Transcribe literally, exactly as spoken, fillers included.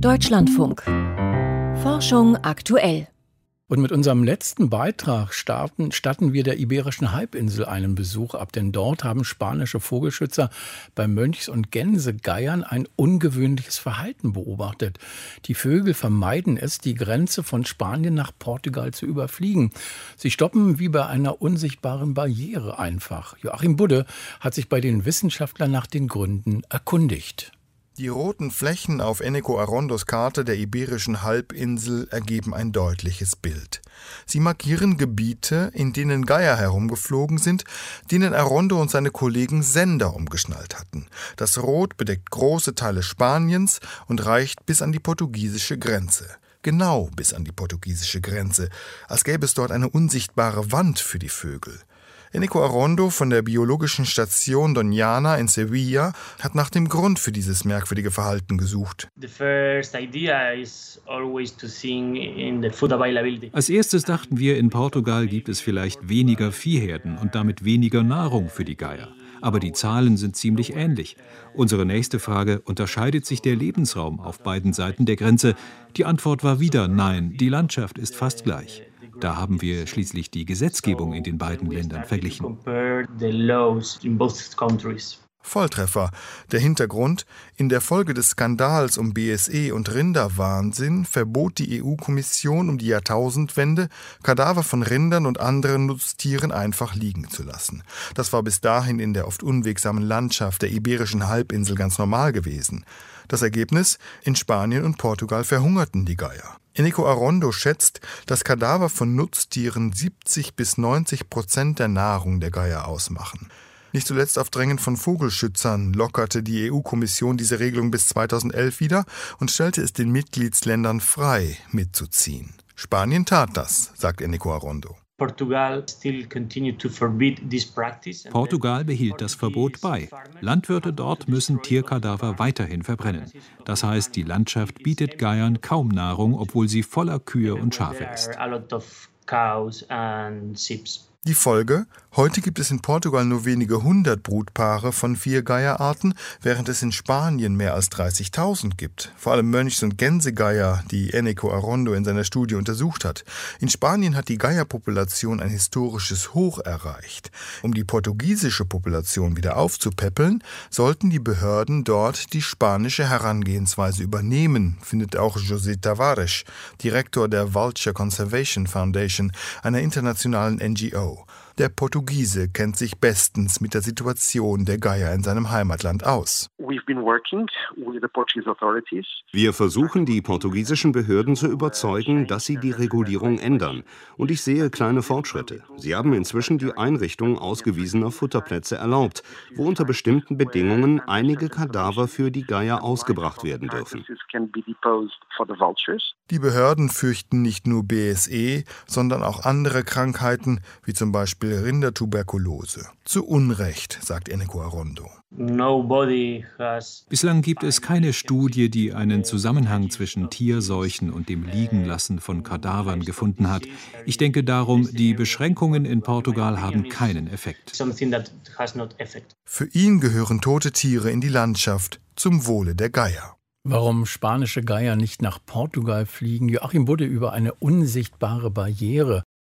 Deutschlandfunk. Forschung aktuell. Und mit unserem letzten Beitrag starten, statten wir der Iberischen Halbinsel einen Besuch ab, denn dort haben spanische Vogelschützer bei Mönchs- und Gänsegeiern ein ungewöhnliches Verhalten beobachtet. Die Vögel vermeiden es, die Grenze von Spanien nach Portugal zu überfliegen. Sie stoppen wie bei einer unsichtbaren Barriere einfach. Joachim Budde hat sich bei den Wissenschaftlern nach den Gründen erkundigt. Die roten Flächen auf Eneko Arrondos Karte der Iberischen Halbinsel ergeben ein deutliches Bild. Sie markieren Gebiete, in denen Geier herumgeflogen sind, denen Arrondo und seine Kollegen Sender umgeschnallt hatten. Das Rot bedeckt große Teile Spaniens und reicht bis an die portugiesische Grenze. Genau bis an die portugiesische Grenze, als gäbe es dort eine unsichtbare Wand für die Vögel. Eneko Arrondo von der biologischen Station Doñana in Sevilla hat nach dem Grund für dieses merkwürdige Verhalten gesucht. Als erstes dachten wir, in Portugal gibt es vielleicht weniger Viehherden und damit weniger Nahrung für die Geier. Aber die Zahlen sind ziemlich ähnlich. Unsere nächste Frage: Unterscheidet sich der Lebensraum auf beiden Seiten der Grenze? Die Antwort war wieder nein, die Landschaft ist fast gleich. Da haben wir schließlich die Gesetzgebung in den beiden Ländern verglichen. Volltreffer. Der Hintergrund: In der Folge des Skandals um B S E und Rinderwahnsinn verbot die E U-Kommission um die Jahrtausendwende, Kadaver von Rindern und anderen Nutztieren einfach liegen zu lassen. Das war bis dahin in der oft unwegsamen Landschaft der Iberischen Halbinsel ganz normal gewesen. Das Ergebnis: In Spanien und Portugal verhungerten die Geier. Eneko Arrondo schätzt, dass Kadaver von Nutztieren siebzig bis neunzig Prozent der Nahrung der Geier ausmachen. Nicht zuletzt auf Drängen von Vogelschützern lockerte die E U-Kommission diese Regelung bis zweitausendelf wieder und stellte es den Mitgliedsländern frei, mitzuziehen. Spanien tat das, sagt Eneko Arrondo. Portugal behielt das Verbot bei. Landwirte dort müssen Tierkadaver weiterhin verbrennen. Das heißt, die Landschaft bietet Geiern kaum Nahrung, obwohl sie voller Kühe und Schafe ist. Die Folge: Heute gibt es in Portugal nur wenige hundert Brutpaare von vier Geierarten, während es in Spanien mehr als dreißigtausend gibt. Vor allem Mönchs- und Gänsegeier, die Eneko Arrondo in seiner Studie untersucht hat. In Spanien hat die Geierpopulation ein historisches Hoch erreicht. Um die portugiesische Population wieder aufzupäppeln, sollten die Behörden dort die spanische Herangehensweise übernehmen, findet auch José Tavares, Direktor der Vulture Conservation Foundation, einer internationalen N G O. Der Portugiese kennt sich bestens mit der Situation der Geier in seinem Heimatland aus. Wir versuchen, die portugiesischen Behörden zu überzeugen, dass sie die Regulierung ändern. Und ich sehe kleine Fortschritte. Sie haben inzwischen die Einrichtung ausgewiesener Futterplätze erlaubt, wo unter bestimmten Bedingungen einige Kadaver für die Geier ausgebracht werden dürfen. Die Behörden fürchten nicht nur B S E, sondern auch andere Krankheiten, wie zum Beispiel Rindertuberkulose. Zu Unrecht, sagt Eneko Arrondo. Bislang gibt es keine Studie, die einen Zusammenhang zwischen Tierseuchen und dem Liegenlassen von Kadavern gefunden hat. Ich denke darum, die Beschränkungen in Portugal haben keinen Effekt. Für ihn gehören tote Tiere in die Landschaft zum Wohle der Geier. Warum spanische Geier nicht nach Portugal fliegen? Joachim Budde über eine unsichtbare Barriere.